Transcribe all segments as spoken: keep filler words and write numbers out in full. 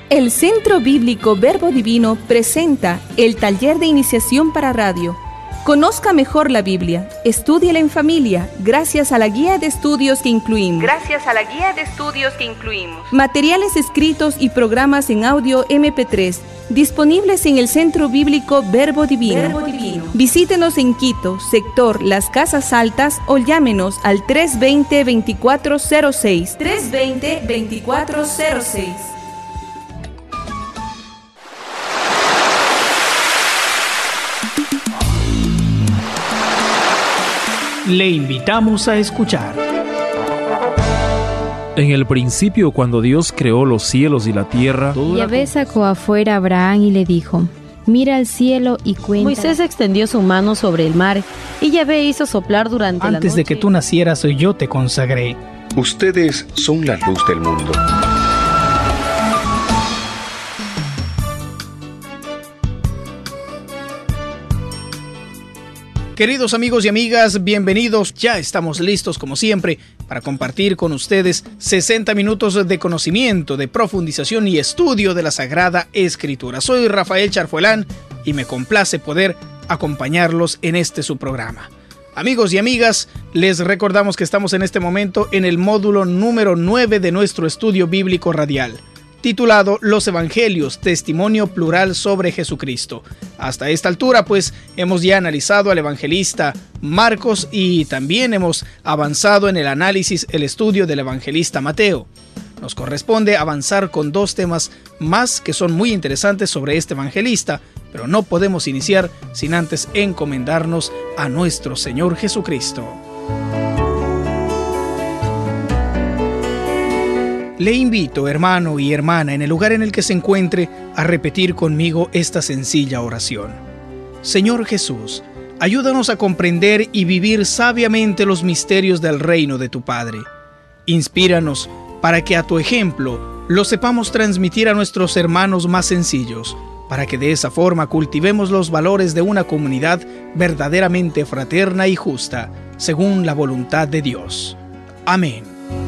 El Centro Bíblico Verbo Divino presenta el taller de iniciación para radio. Conozca mejor la Biblia, estúdiela en familia, gracias a la guía de estudios que incluimos. Gracias a la guía de estudios que incluimos. Materiales escritos y programas en audio eme pe tres, disponibles en el Centro Bíblico Verbo Divino. Verbo Divino. Visítenos en Quito, sector Las Casas Altas, o llámenos al tres veinte, veinticuatro cero seis. tres veinte, veinticuatro cero seis. Le invitamos a escuchar. En el principio, cuando Dios creó los cielos y la tierra, Yahvé sacó afuera a Abraham y le dijo: mira al cielo y cuenta. Moisés extendió su mano sobre el mar y Yahvé hizo soplar durante la noche. Antes de que tú nacieras, yo te consagré. Ustedes son la luz del mundo. Queridos amigos y amigas, bienvenidos. Ya estamos listos, como siempre, para compartir con ustedes sesenta minutos de conocimiento, de profundización y estudio de la Sagrada Escritura. Soy Rafael Charfuelán y me complace poder acompañarlos en este su programa. Amigos y amigas, les recordamos que estamos en este momento en el módulo número nueve de nuestro estudio bíblico radial, titulado Los Evangelios, Testimonio Plural sobre Jesucristo. Hasta esta altura, pues, hemos ya analizado al evangelista Marcos y también hemos avanzado en el análisis, el estudio del evangelista Mateo. Nos corresponde avanzar con dos temas más que son muy interesantes sobre este evangelista, pero no podemos iniciar sin antes encomendarnos a nuestro Señor Jesucristo. Le invito, hermano y hermana, en el lugar en el que se encuentre, a repetir conmigo esta sencilla oración. Señor Jesús, ayúdanos a comprender y vivir sabiamente los misterios del reino de tu Padre. Inspíranos para que a tu ejemplo lo sepamos transmitir a nuestros hermanos más sencillos, para que de esa forma cultivemos los valores de una comunidad verdaderamente fraterna y justa, según la voluntad de Dios. Amén.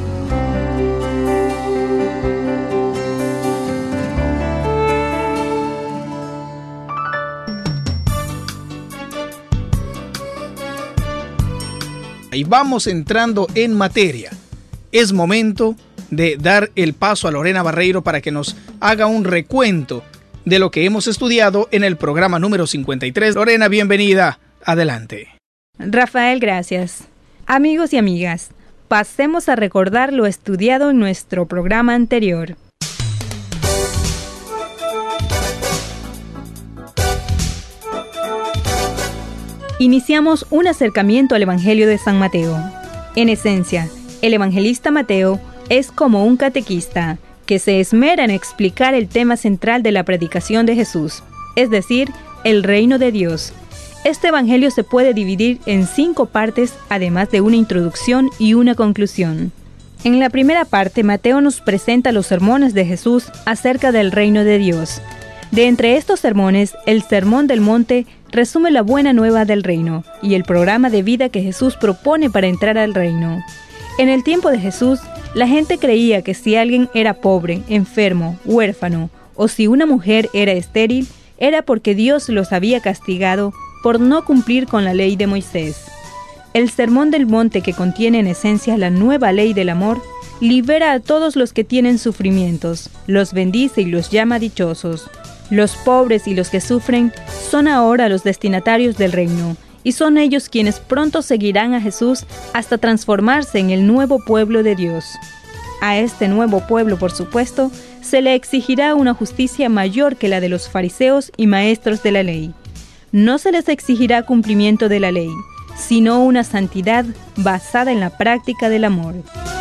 Y vamos entrando en materia. Es momento de dar el paso a Lorena Barreiro para que nos haga un recuento de lo que hemos estudiado en el programa número cincuenta y tres. Lorena, bienvenida. Adelante. Rafael, gracias. Amigos y amigas, pasemos a recordar lo estudiado en nuestro programa anterior. Iniciamos un acercamiento al Evangelio de San Mateo. En esencia, el evangelista Mateo es como un catequista que se esmera en explicar el tema central de la predicación de Jesús, es decir, el reino de Dios. Este evangelio se puede dividir en cinco partes, además de una introducción y una conclusión. En la primera parte, Mateo nos presenta los sermones de Jesús acerca del reino de Dios. De entre estos sermones, el Sermón del Monte resume la buena nueva del reino y el programa de vida que Jesús propone para entrar al reino. En el tiempo de Jesús, la gente creía que si alguien era pobre, enfermo, huérfano, o si una mujer era estéril, era porque Dios los había castigado por no cumplir con la ley de Moisés. El Sermón del Monte, que contiene en esencia la nueva ley del amor, libera a todos los que tienen sufrimientos, los bendice y los llama dichosos. Los pobres y los que sufren son ahora los destinatarios del reino, y son ellos quienes pronto seguirán a Jesús hasta transformarse en el nuevo pueblo de Dios. A este nuevo pueblo, por supuesto, se le exigirá una justicia mayor que la de los fariseos y maestros de la ley. No se les exigirá cumplimiento de la ley, sino una santidad basada en la práctica del amor.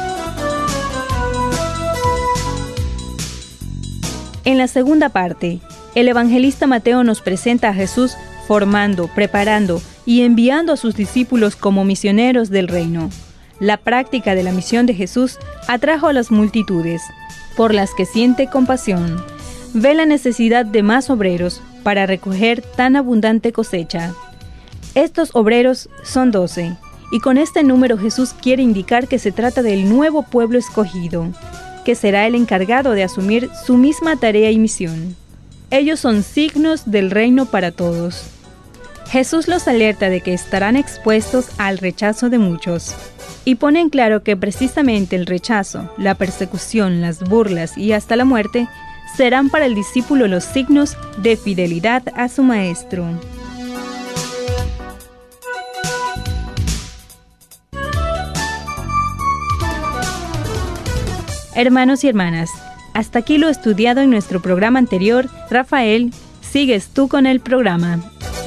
En la segunda parte, el evangelista Mateo nos presenta a Jesús formando, preparando y enviando a sus discípulos como misioneros del reino. La práctica de la misión de Jesús atrajo a las multitudes, por las que siente compasión. Ve la necesidad de más obreros para recoger tan abundante cosecha. Estos obreros son doce, y con este número Jesús quiere indicar que se trata del nuevo pueblo escogido, que será el encargado de asumir su misma tarea y misión. Ellos son signos del reino para todos. Jesús los alerta de que estarán expuestos al rechazo de muchos, y pone en claro que precisamente el rechazo, la persecución, las burlas y hasta la muerte serán para el discípulo los signos de fidelidad a su maestro. Hermanos y hermanas, hasta aquí lo estudiado en nuestro programa anterior. Rafael, sigues tú con el programa.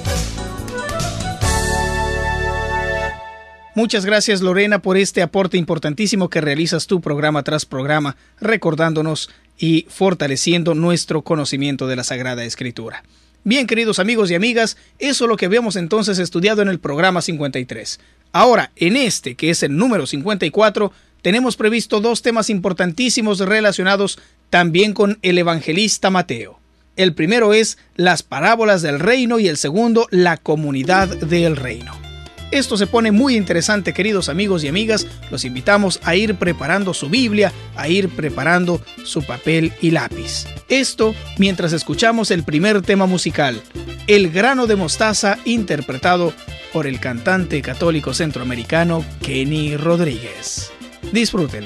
Muchas gracias, Lorena, por este aporte importantísimo que realizas tú programa tras programa, recordándonos y fortaleciendo nuestro conocimiento de la Sagrada Escritura. Bien, queridos amigos y amigas, eso es lo que habíamos entonces estudiado en el programa cincuenta y tres. Ahora, en este, que es el número cincuenta y cuatro, tenemos previsto dos temas importantísimos relacionados también con el evangelista Mateo. El primero es las parábolas del reino y el segundo, la comunidad del reino. Esto se pone muy interesante, queridos amigos y amigas. Los invitamos a ir preparando su Biblia, a ir preparando su papel y lápiz. Esto mientras escuchamos el primer tema musical, El grano de mostaza, interpretado por el cantante católico centroamericano Kenny Rodríguez. Disfrútelo.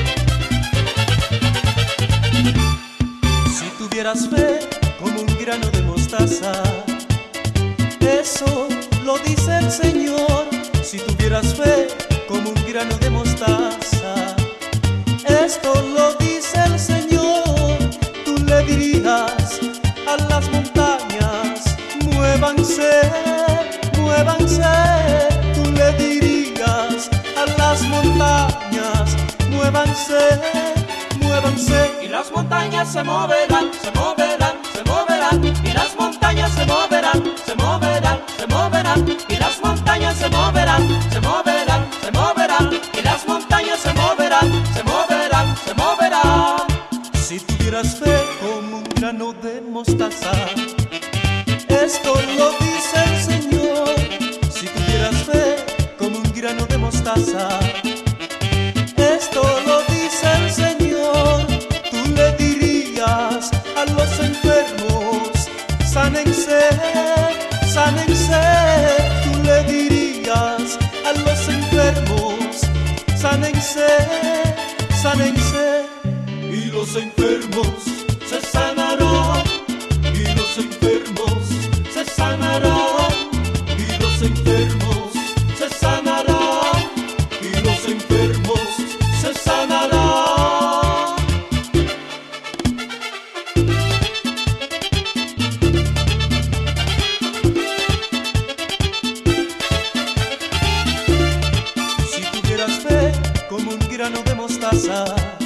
Si tuvieras fe como un grano de mostaza, eso lo dice el Señor. Si tuvieras fe como un grano de mostaza, esto lo dice el Señor. Tú le dirías a las montañas, muévanse, muévanse. Tú le dirías a las montañas, muévanse, muévanse. Y las montañas se moverán, se moverán, se moverán. Y las montañas se moverán, se moverán, se moverán. Y las montañas se moverán, se moverán, se moverán. Y las montañas se moverán, se moverán, se moverán. Si tuvieras fe como un grano de mostaza, esto lo dice el Señor. Si tuvieras fe como un grano de mostaza, esto lo dice el Señor. Tú le dirías a los enfermos, sánense, sánense. Tú le dirías a los enfermos, sánense, sánense. Y los enfermos se sanarán, y los enfermos se sanarán, y los enfermos se sanarán, y los enfermos se sanarán. Si tuvieras fe como un grano de mostaza,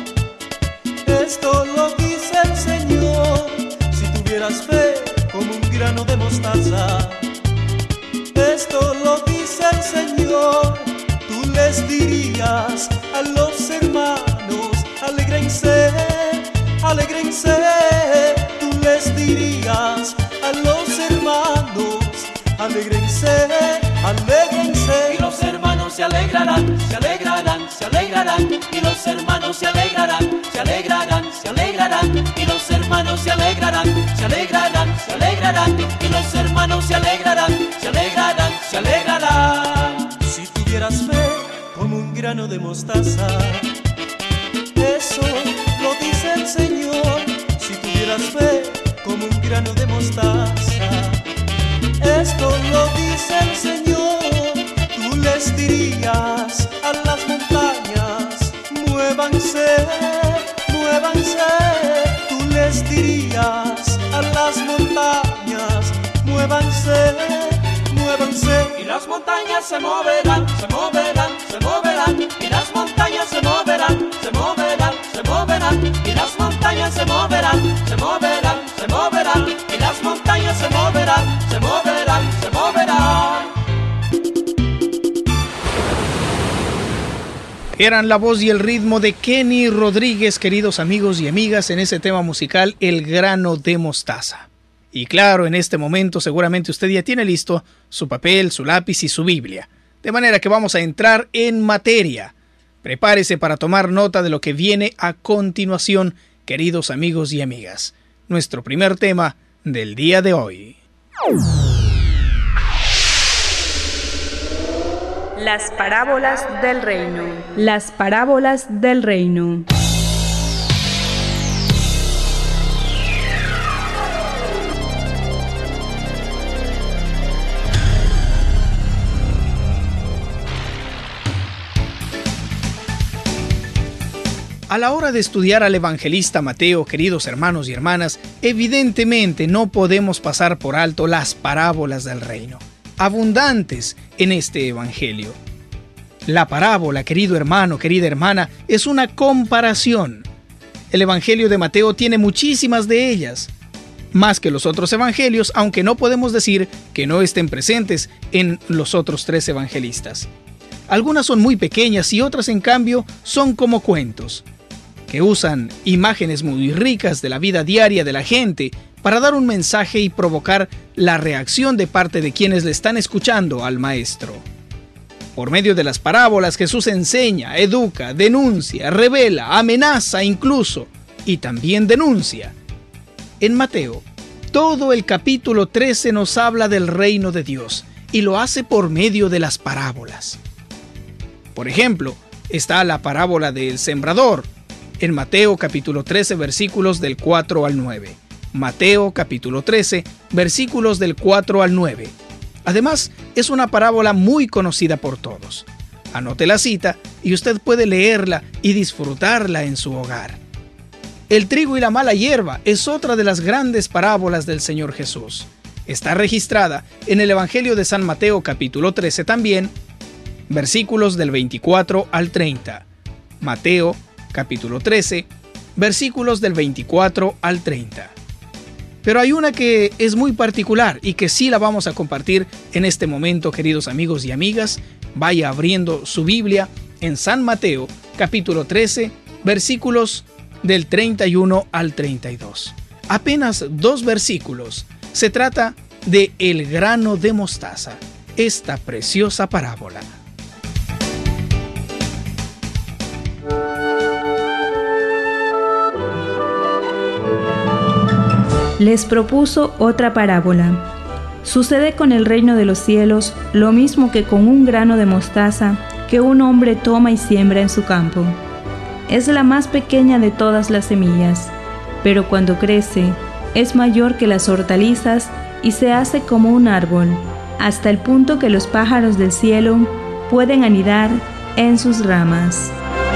esto lo dice el Señor. Si tuvieras fe como un grano de mostaza, esto lo dice el Señor. Tú les dirías a los hermanos, alégrense, alégrense. Tú les dirías a los hermanos, alégrense, alégrense. Y los hermanos se alegrarán, se alegrarán, se alegrarán. Y los hermanos se alegrarán, se alegrarán, se alegrarán. Y los hermanos se alegrarán, se alegrarán, se alegrarán. Y los hermanos se alegrarán, se alegrarán, se alegrarán. Si tuvieras fe como un grano de mostaza, eso lo dice el Señor. Si tuvieras fe como un grano de mostaza, esto lo dice el Señor. Tú les dirías a las montañas, muévanse, muévanse. Tú les dirías a las montañas, muévanse, muévanse. Y las montañas se moverán, se moverán, se moverán. Y las montañas se moverán, se moverán, se moverán. Y las montañas se moverán, se moverán, se moverán. Y las montañas se moverán, se moverán, se moverán. Eran la voz y el ritmo de Kenny Rodríguez, queridos amigos y amigas, en ese tema musical, El grano de mostaza. Y claro, en este momento seguramente usted ya tiene listo su papel, su lápiz y su Biblia. De manera que vamos a entrar en materia. Prepárese para tomar nota de lo que viene a continuación, queridos amigos y amigas. Nuestro primer tema del día de hoy. Las parábolas del reino. Las parábolas del reino. A la hora de estudiar al evangelista Mateo, queridos hermanos y hermanas, evidentemente no podemos pasar por alto las parábolas del reino, abundantes en este evangelio. La parábola, querido hermano, querida hermana, es una comparación. El evangelio de Mateo tiene muchísimas de ellas, más que los otros evangelios, aunque no podemos decir que no estén presentes en los otros tres evangelistas. Algunas son muy pequeñas y otras, en cambio, son como cuentos, que usan imágenes muy ricas de la vida diaria de la gente para dar un mensaje y provocar la reacción de parte de quienes le están escuchando al maestro. Por medio de las parábolas, Jesús enseña, educa, denuncia, revela, amenaza incluso, y también denuncia. En Mateo, todo el capítulo trece nos habla del reino de Dios, y lo hace por medio de las parábolas. Por ejemplo, está la parábola del sembrador, en Mateo capítulo trece, versículos del cuatro al nueve. Mateo capítulo trece, versículos del cuatro al nueve. Además, es una parábola muy conocida por todos. Anote la cita y usted puede leerla y disfrutarla en su hogar. El trigo y la mala hierba es otra de las grandes parábolas del Señor Jesús. Está registrada en el Evangelio de San Mateo capítulo trece también, versículos del veinticuatro al treinta. Mateo capítulo trece, versículos del veinticuatro al treinta. Pero hay una que es muy particular y que sí la vamos a compartir en este momento, queridos amigos y amigas. Vaya abriendo su Biblia en San Mateo capítulo trece, versículos del treinta y uno al treinta y dos. Apenas dos versículos. Se trata de el grano de mostaza, esta preciosa parábola. Les propuso otra parábola. Sucede con el reino de los cielos lo mismo que con un grano de mostaza que un hombre toma y siembra en su campo. Es la más pequeña de todas las semillas, pero cuando crece es mayor que las hortalizas y se hace como un árbol, hasta el punto que los pájaros del cielo pueden anidar en sus ramas.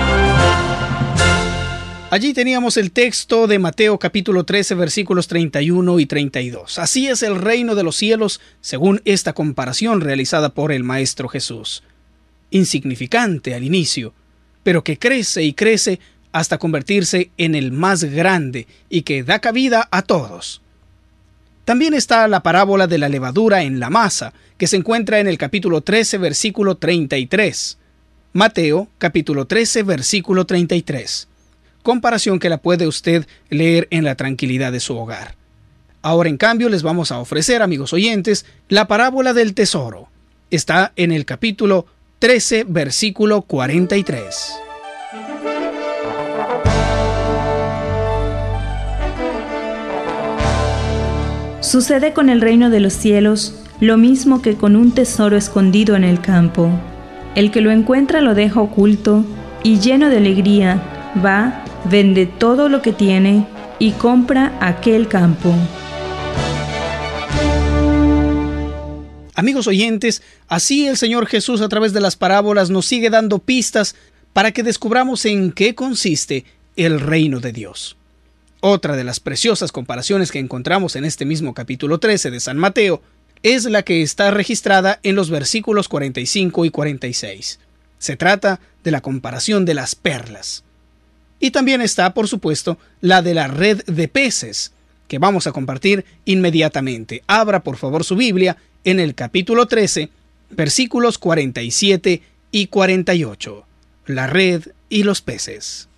Allí teníamos el texto de Mateo capítulo trece, versículos treinta y uno y treinta y dos. Así es el reino de los cielos, según esta comparación realizada por el Maestro Jesús. Insignificante al inicio, pero que crece y crece hasta convertirse en el más grande y que da cabida a todos. También está la parábola de la levadura en la masa, que se encuentra en el capítulo trece, versículo treinta y tres. Mateo capítulo trece, versículo treinta y tres. Comparación que la puede usted leer en la tranquilidad de su hogar. Ahora, en cambio, les vamos a ofrecer, amigos oyentes, la parábola del tesoro. Está en el capítulo trece, versículo cuarenta y tres. Sucede con el reino de los cielos lo mismo que con un tesoro escondido en el campo. El que lo encuentra lo deja oculto y, lleno de alegría, va, vende todo lo que tiene y compra aquel campo. Amigos oyentes, así el Señor Jesús a través de las parábolas nos sigue dando pistas para que descubramos en qué consiste el reino de Dios. Otra de las preciosas comparaciones que encontramos en este mismo capítulo trece de San Mateo es la que está registrada en los versículos cuarenta y cinco y cuarenta y seis. Se trata de la comparación de las perlas. Y también está, por supuesto, la de la red de peces, que vamos a compartir inmediatamente. Abra, por favor, su Biblia en el capítulo trece, versículos cuarenta y siete y cuarenta y ocho. La red y los peces.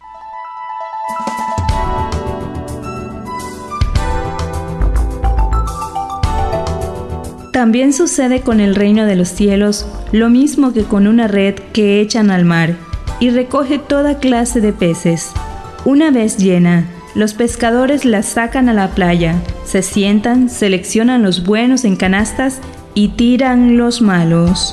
También sucede con el reino de los cielos lo mismo que con una red que echan al mar y recoge toda clase de peces. Una vez llena, los pescadores la sacan a la playa, se sientan, seleccionan los buenos en canastas y tiran los malos.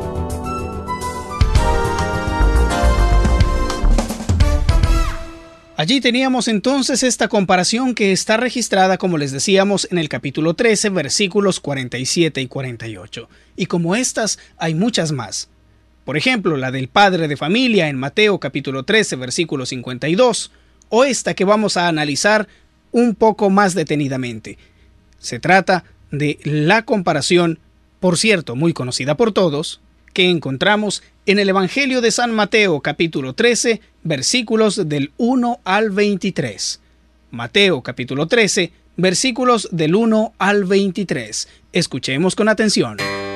Allí teníamos entonces esta comparación que está registrada, como les decíamos, en el capítulo trece, versículos cuarenta y siete y cuarenta y ocho. Y como estas, hay muchas más. Por ejemplo, la del padre de familia en Mateo capítulo trece, versículo cincuenta y dos, o esta que vamos a analizar un poco más detenidamente. Se trata de la comparación, por cierto, muy conocida por todos, que encontramos en el Evangelio de San Mateo capítulo trece, versículos del uno al veintitrés. Mateo capítulo trece, versículos del uno al veintitrés. Escuchemos con atención.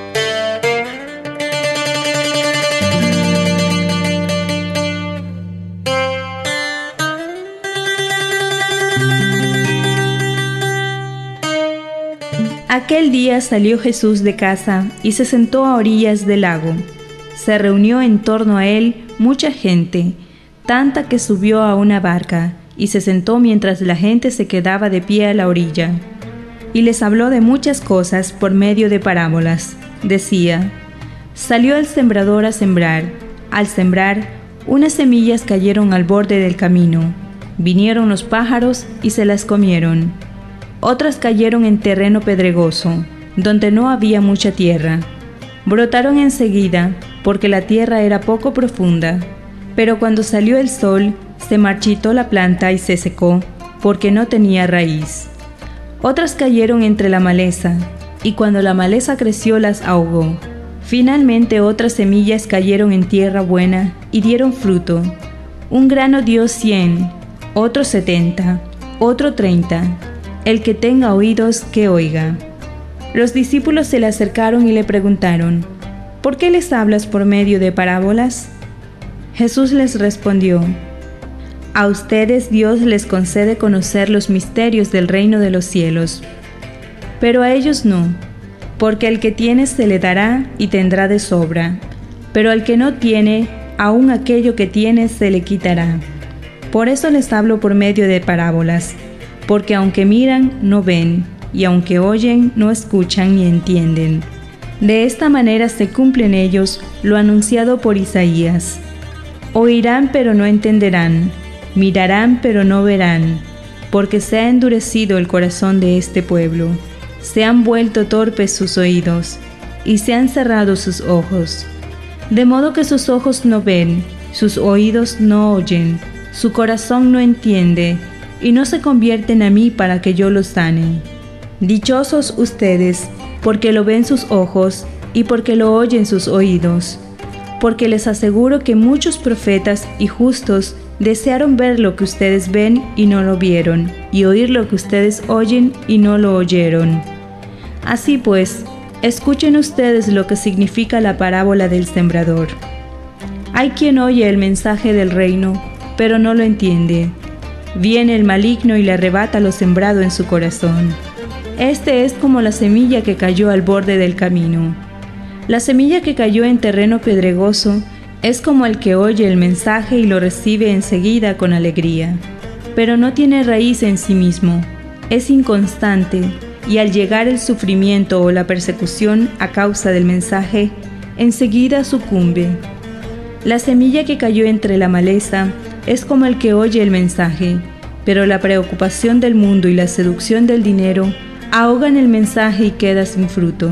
Aquel día salió Jesús de casa y se sentó a orillas del lago. Se reunió en torno a él mucha gente, tanta que subió a una barca y se sentó mientras la gente se quedaba de pie a la orilla. Y les habló de muchas cosas por medio de parábolas. Decía: salió el sembrador a sembrar. Al sembrar, unas semillas cayeron al borde del camino. Vinieron los pájaros y se las comieron. Otras cayeron en terreno pedregoso, donde no había mucha tierra. Brotaron enseguida, porque la tierra era poco profunda. Pero cuando salió el sol, se marchitó la planta y se secó, porque no tenía raíz. Otras cayeron entre la maleza, y cuando la maleza creció las ahogó. Finalmente otras semillas cayeron en tierra buena y dieron fruto. Un grano dio cien, otro setenta, otro treinta. El que tenga oídos, que oiga. Los discípulos se le acercaron y le preguntaron: ¿por qué les hablas por medio de parábolas? Jesús les respondió: a ustedes Dios les concede conocer los misterios del reino de los cielos, pero a ellos no, porque al que tiene se le dará y tendrá de sobra, pero al que no tiene, aun aquello que tiene se le quitará. Por eso les hablo por medio de parábolas, porque aunque miran, no ven, y aunque oyen, no escuchan ni entienden. De esta manera se cumple en ellos lo anunciado por Isaías. Oirán pero no entenderán, mirarán pero no verán, porque se ha endurecido el corazón de este pueblo. Se han vuelto torpes sus oídos, y se han cerrado sus ojos. De modo que sus ojos no ven, sus oídos no oyen, su corazón no entiende, y no se convierten a mí para que yo los sane. Dichosos ustedes, porque lo ven sus ojos y porque lo oyen sus oídos, porque les aseguro que muchos profetas y justos desearon ver lo que ustedes ven y no lo vieron, y oír lo que ustedes oyen y no lo oyeron. Así pues, escuchen ustedes lo que significa la parábola del sembrador. Hay quien oye el mensaje del reino, pero no lo entiende. Viene el maligno y le arrebata lo sembrado en su corazón. Este es como la semilla que cayó al borde del camino. La semilla que cayó en terreno pedregoso es como el que oye el mensaje y lo recibe enseguida con alegría, pero no tiene raíz en sí mismo, es inconstante, y al llegar el sufrimiento o la persecución a causa del mensaje, enseguida sucumbe. La semilla que cayó entre la maleza es como el que oye el mensaje, pero la preocupación del mundo y la seducción del dinero ahogan el mensaje y queda sin fruto.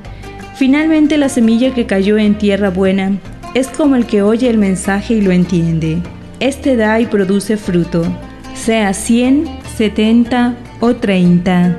Finalmente, la semilla que cayó en tierra buena es como el que oye el mensaje y lo entiende. Este da y produce fruto, sea cien, setenta o treinta.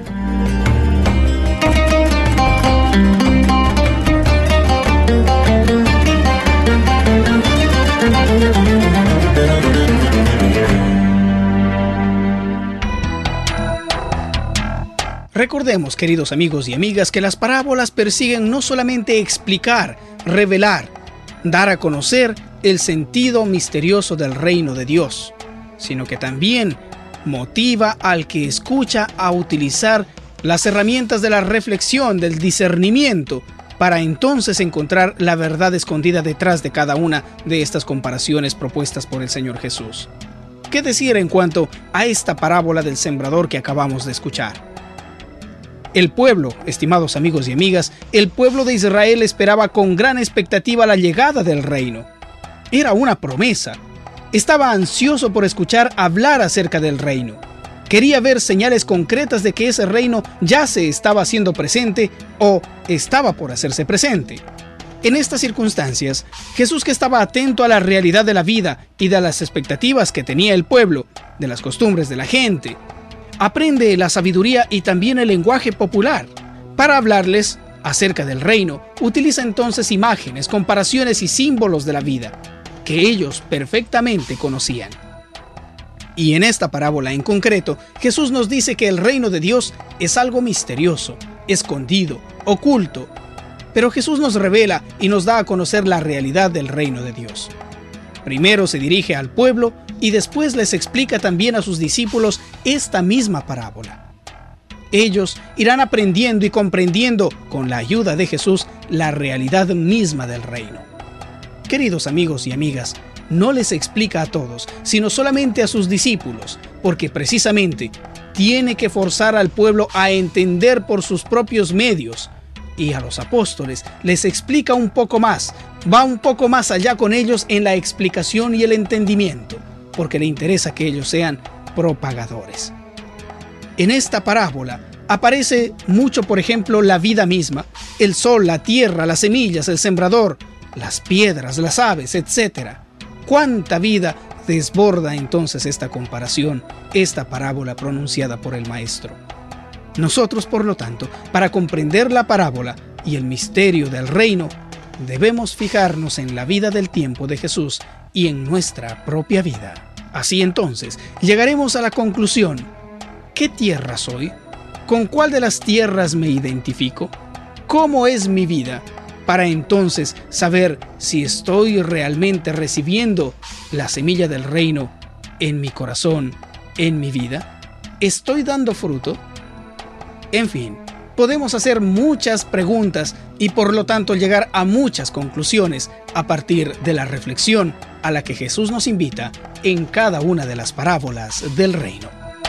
Recordemos, queridos amigos y amigas, que las parábolas persiguen no solamente explicar, revelar, dar a conocer el sentido misterioso del reino de Dios, sino que también motiva al que escucha a utilizar las herramientas de la reflexión, del discernimiento, para entonces encontrar la verdad escondida detrás de cada una de estas comparaciones propuestas por el Señor Jesús. ¿Qué decir en cuanto a esta parábola del sembrador que acabamos de escuchar? El pueblo, estimados amigos y amigas, el pueblo de Israel esperaba con gran expectativa la llegada del reino. Era una promesa. Estaba ansioso por escuchar hablar acerca del reino. Quería ver señales concretas de que ese reino ya se estaba haciendo presente o estaba por hacerse presente. En estas circunstancias, Jesús, que estaba atento a la realidad de la vida y de las expectativas que tenía el pueblo, de las costumbres de la gente, aprende la sabiduría y también el lenguaje popular. Para hablarles acerca del reino, utiliza entonces imágenes, comparaciones y símbolos de la vida que ellos perfectamente conocían. Y en esta parábola en concreto, Jesús nos dice que el reino de Dios es algo misterioso, escondido, oculto. Pero Jesús nos revela y nos da a conocer la realidad del reino de Dios. Primero se dirige al pueblo y después les explica también a sus discípulos esta misma parábola. Ellos irán aprendiendo y comprendiendo, con la ayuda de Jesús, la realidad misma del reino. Queridos amigos y amigas, no les explica a todos, sino solamente a sus discípulos, porque precisamente tiene que forzar al pueblo a entender por sus propios medios. Y a los apóstoles les explica un poco más, va un poco más allá con ellos en la explicación y el entendimiento, porque le interesa que ellos sean propagadores. En esta parábola aparece mucho, por ejemplo, la vida misma, el sol, la tierra, las semillas, el sembrador, las piedras, las aves, etcétera. ¿Cuánta vida desborda entonces esta comparación, esta parábola pronunciada por el Maestro? Nosotros, por lo tanto, para comprender la parábola y el misterio del reino, debemos fijarnos en la vida del tiempo de Jesús y en nuestra propia vida. Así entonces, llegaremos a la conclusión: ¿qué tierra soy? ¿Con cuál de las tierras me identifico? ¿Cómo es mi vida? Para entonces saber si estoy realmente recibiendo la semilla del reino en mi corazón, en mi vida. ¿Estoy dando fruto? En fin, podemos hacer muchas preguntas y por lo tanto llegar a muchas conclusiones a partir de la reflexión a la que Jesús nos invita en cada una de las parábolas del reino.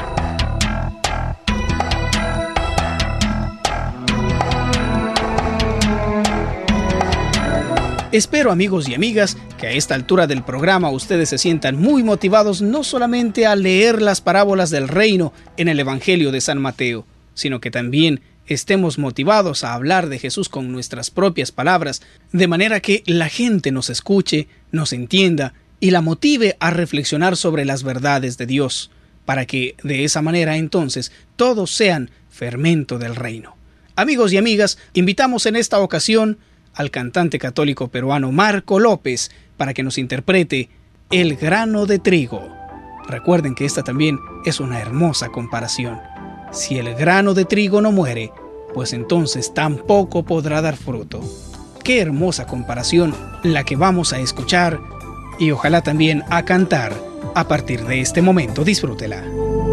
Espero, amigos y amigas, que a esta altura del programa ustedes se sientan muy motivados no solamente a leer las parábolas del reino en el Evangelio de San Mateo, sino que también estemos motivados a hablar de Jesús con nuestras propias palabras, de manera que la gente nos escuche, nos entienda y la motive a reflexionar sobre las verdades de Dios, para que de esa manera entonces todos sean fermento del reino. Amigos y amigas, invitamos en esta ocasión al cantante católico peruano Marco López para que nos interprete El grano de trigo. Recuerden que esta también es una hermosa comparación. Si el grano de trigo no muere, pues entonces tampoco podrá dar fruto. Qué hermosa comparación la que vamos a escuchar y ojalá también a cantar a partir de este momento. Disfrútela.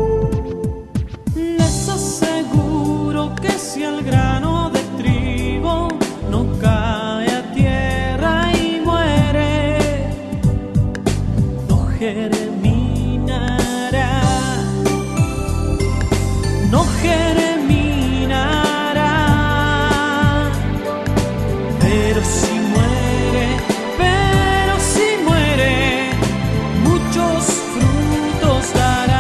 Les aseguro que si el grano de trigo no cae a tierra y muere, no germinará, no germinará, pero si muere, pero si muere, muchos frutos dará.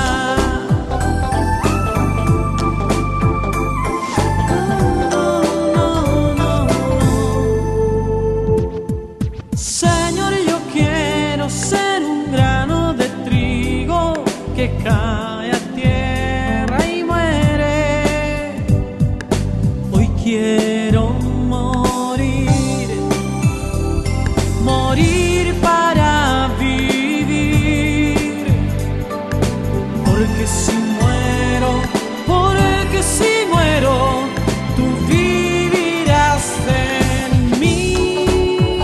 No, no, no, no. Señor, yo quiero ser un grano de trigo que cae a tierra y muere. Hoy quiero morir, morir para vivir, porque si muero, porque si muero, tú vivirás en mí.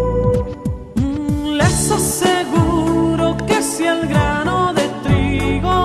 Mm, Les aseguro que si el grano de trigo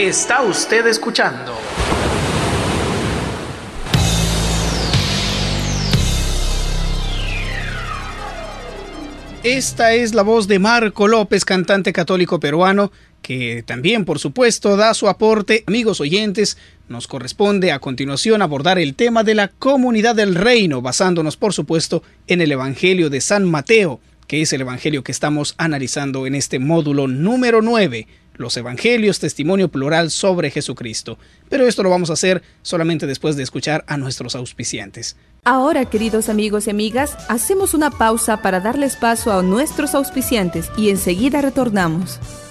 Está usted escuchando. Esta es la voz de Marco López, cantante católico peruano, que también, por supuesto, da su aporte. Amigos oyentes, nos corresponde a continuación abordar el tema de la comunidad del reino, basándonos, por supuesto, en el Evangelio de San Mateo, que es el Evangelio que estamos analizando en este módulo número nueve, los Evangelios, testimonio plural sobre Jesucristo. Pero esto lo vamos a hacer solamente después de escuchar a nuestros auspiciantes. Ahora, queridos amigos y amigas, hacemos una pausa para darles paso a nuestros auspiciantes y enseguida retornamos.